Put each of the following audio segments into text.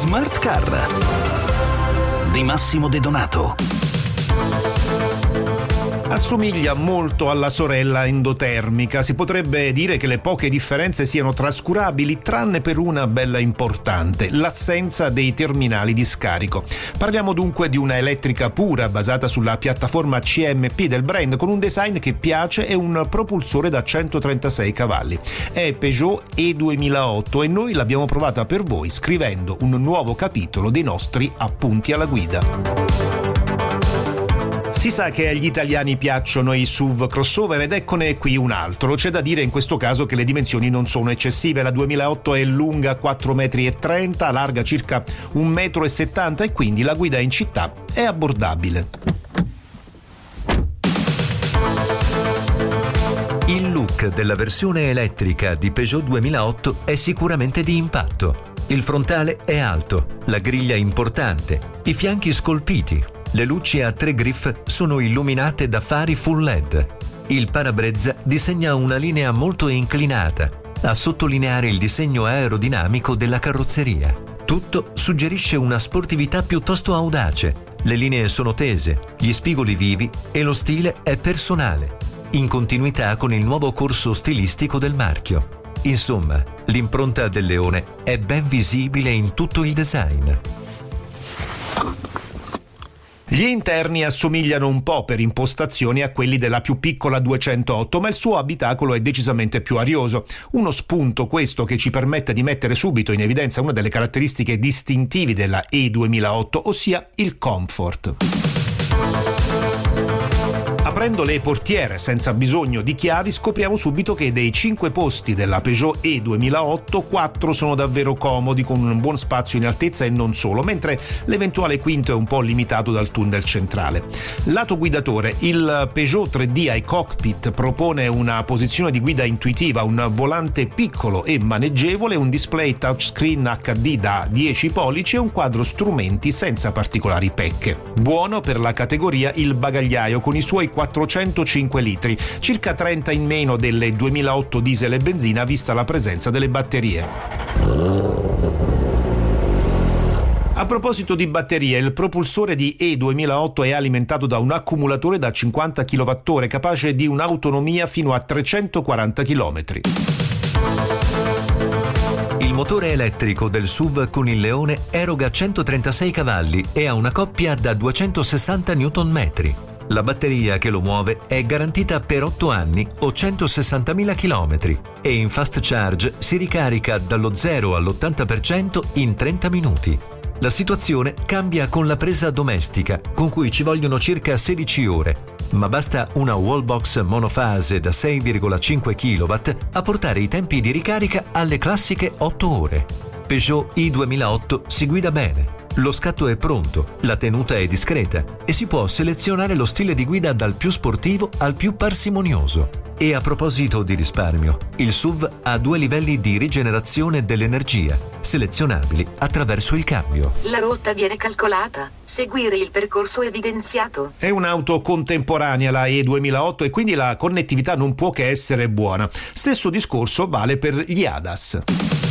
Smart Car di Massimo De Donato. Assomiglia molto alla sorella endotermica. Si potrebbe dire che le poche differenze siano trascurabili, tranne per una bella importante: l'assenza dei terminali di scarico. Parliamo dunque di una elettrica pura, basata sulla piattaforma CMP del brand, con un design che piace e un propulsore da 136 cavalli. È Peugeot E2008 e noi l'abbiamo provata per voi scrivendo un nuovo capitolo dei nostri appunti alla guida. Si sa che agli italiani piacciono i SUV crossover ed eccone qui un altro. C'è da dire in questo caso che le dimensioni non sono eccessive. La 2008 è lunga 4,30 m, larga circa 1,70 m e quindi la guida in città è abbordabile. Il look della versione elettrica di Peugeot 2008 è sicuramente di impatto. Il frontale è alto, la griglia importante, i fianchi scolpiti. Le luci a 3 griff sono illuminate da fari full LED. Il parabrezza disegna una linea molto inclinata, a sottolineare il disegno aerodinamico della carrozzeria. Tutto suggerisce una sportività piuttosto audace. Le linee sono tese, gli spigoli vivi e lo stile è personale, in continuità con il nuovo corso stilistico del marchio. Insomma, l'impronta del leone è ben visibile in tutto il design. Gli interni assomigliano un po' per impostazioni a quelli della più piccola 208, ma il suo abitacolo è decisamente più arioso. Uno spunto questo che ci permette di mettere subito in evidenza una delle caratteristiche distintivi della E2008, ossia il comfort. Aprendo le portiere senza bisogno di chiavi scopriamo subito che dei 5 posti della Peugeot E2008, 4 sono davvero comodi, con un buon spazio in altezza e non solo, mentre l'eventuale quinto è un po' limitato dal tunnel centrale. Lato guidatore, il Peugeot 3D iCockpit propone una posizione di guida intuitiva, un volante piccolo e maneggevole, un display touchscreen HD da 10 pollici e un quadro strumenti senza particolari pecche. Buono per la categoria il bagagliaio con i suoi 405 litri, circa 30 in meno delle 2008 diesel e benzina, vista la presenza delle batterie. A proposito di batterie, il propulsore di E2008 è alimentato da un accumulatore da 50 kWh capace di un'autonomia fino a 340 km. Il motore elettrico del SUV con il Leone eroga 136 cavalli e ha una coppia da 260 Nm. La batteria che lo muove è garantita per 8 anni o 160.000 km e in fast charge si ricarica dallo 0 all'80% in 30 minuti. La situazione cambia con la presa domestica, con cui ci vogliono circa 16 ore, ma basta una wallbox monofase da 6,5 kW a portare i tempi di ricarica alle classiche 8 ore. Peugeot i2008 si guida bene. Lo scatto è pronto, la tenuta è discreta e si può selezionare lo stile di guida dal più sportivo al più parsimonioso. E a proposito di risparmio, il SUV ha 2 livelli di rigenerazione dell'energia, selezionabili attraverso il cambio. La rotta viene calcolata, seguire il percorso evidenziato. È un'auto contemporanea la E2008 e quindi la connettività non può che essere buona. Stesso discorso vale per gli ADAS.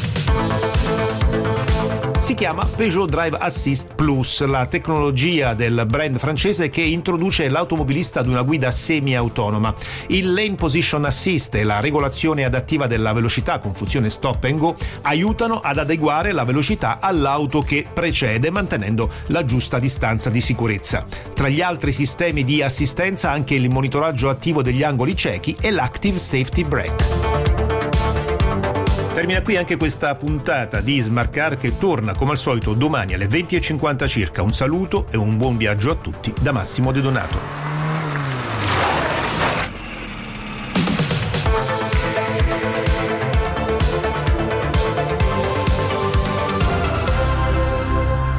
Si chiama Peugeot Drive Assist Plus, la tecnologia del brand francese che introduce l'automobilista ad una guida semi-autonoma. Il Lane Position Assist e la regolazione adattiva della velocità con funzione stop and go aiutano ad adeguare la velocità all'auto che precede, mantenendo la giusta distanza di sicurezza. Tra gli altri sistemi di assistenza anche il monitoraggio attivo degli angoli ciechi e l'Active Safety Brake. Termina qui anche questa puntata di Smart Car che torna come al solito domani alle 20:50 circa. Un saluto e un buon viaggio a tutti da Massimo De Donato.